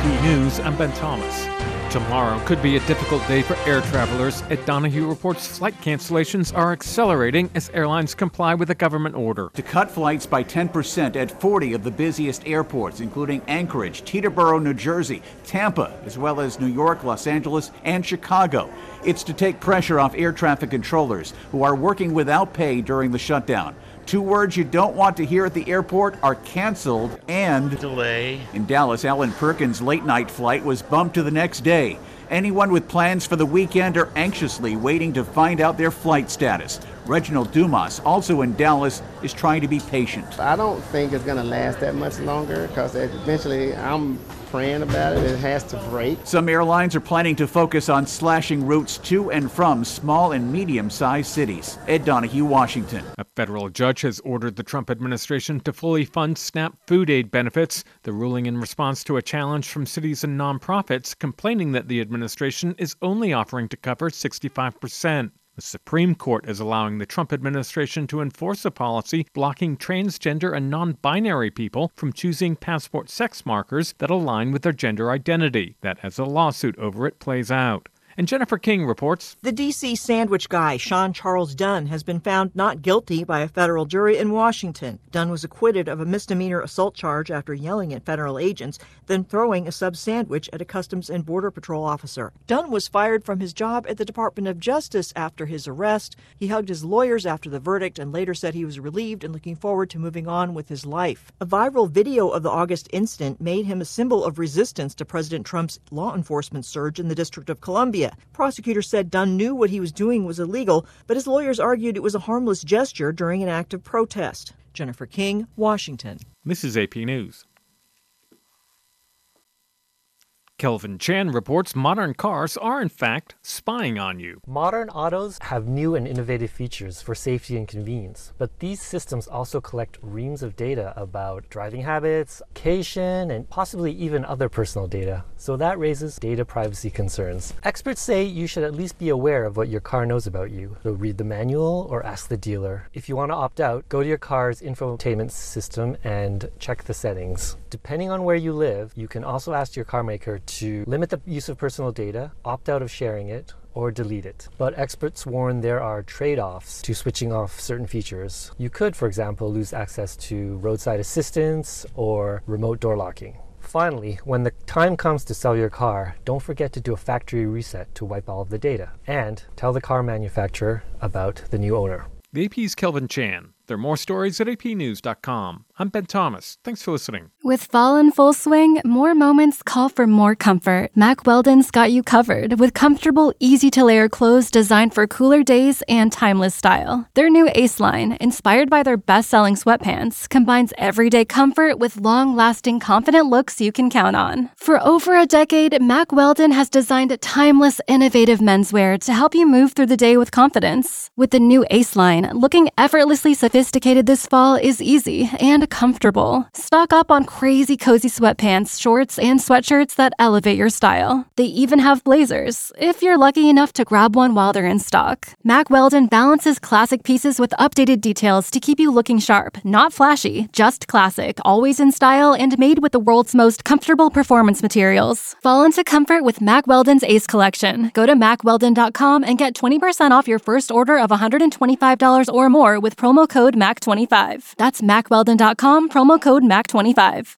AP News, I'm Ben Thomas. Tomorrow could be a difficult day for air travelers. Ed Donahue reports flight cancellations are accelerating as airlines comply with a government order to cut flights by 10% at 40 of the busiest airports, including Anchorage, Teterboro, New Jersey, Tampa, as well as New York, Los Angeles, and Chicago. It's to take pressure off air traffic controllers who are working without pay during the shutdown. Two words you don't want to hear at the airport are canceled and delay. In Dallas, Alan Perkins' late-night flight was bumped to the next day. Anyone with plans for the weekend are anxiously waiting to find out their flight status. Reginald Dumas, also in Dallas, is trying to be patient. I don't think it's going to last that much longer because eventually I'm praying about it. It has to break. Some airlines are planning to focus on slashing routes to and from small and medium-sized cities. Ed Donahue, Washington. A federal judge has ordered the Trump administration to fully fund SNAP food aid benefits, the ruling in response to a challenge from cities and nonprofits complaining that the administration is only offering to cover 65%. The Supreme Court is allowing the Trump administration to enforce a policy blocking transgender and non-binary people from choosing passport sex markers that align with their gender identity. That as a lawsuit over it plays out. And Jennifer King reports. The D.C. sandwich guy, Sean Charles Dunn, has been found not guilty by a federal jury in Washington. Dunn was acquitted of a misdemeanor assault charge after yelling at federal agents, then throwing a sub sandwich at a Customs and Border Patrol officer. Dunn was fired from his job at the Department of Justice after his arrest. He hugged his lawyers after the verdict and later said he was relieved and looking forward to moving on with his life. A viral video of the August incident made him a symbol of resistance to President Trump's law enforcement surge in the District of Columbia. Prosecutors said Dunn knew what he was doing was illegal, but his lawyers argued it was a harmless gesture during an act of protest. Jennifer King, Washington. This is AP News. Kelvin Chan reports modern cars are, in fact, spying on you. Modern autos have new and innovative features for safety and convenience, but these systems also collect reams of data about driving habits, location, and possibly even other personal data. So that raises data privacy concerns. Experts say you should at least be aware of what your car knows about you. So read the manual or ask the dealer. If you want to opt out, go to your car's infotainment system and check the settings. Depending on where you live, you can also ask your car maker to limit the use of personal data, opt out of sharing it, or delete it. But experts warn there are trade-offs to switching off certain features. You could, for example, lose access to roadside assistance or remote door locking. Finally, when the time comes to sell your car, don't forget to do a factory reset to wipe all of the data. And tell the car manufacturer about the new owner. The AP's Kelvin Chan. There are more stories at apnews.com. I'm Ben Thomas. Thanks for listening. With fall in full swing, more moments call for more comfort. Mack Weldon's got you covered with comfortable, easy-to-layer clothes designed for cooler days and timeless style. Their new Ace line, inspired by their best-selling sweatpants, combines everyday comfort with long-lasting, confident looks you can count on. For over a decade, Mack Weldon has designed timeless, innovative menswear to help you move through the day with confidence. With the new Ace line, looking effortlessly sophisticated this fall is easy and comfortable. Stock up on crazy cozy sweatpants, shorts, and sweatshirts that elevate your style. They even have blazers, if you're lucky enough to grab one while they're in stock. Mack Weldon balances classic pieces with updated details to keep you looking sharp, not flashy, just classic, always in style, and made with the world's most comfortable performance materials. Fall into comfort with Mack Weldon's Ace collection. Go to MackWeldon.com and get 20% off your first order of $125 or more with promo code MAC25. That's MackWeldon.com, promo code MAC25.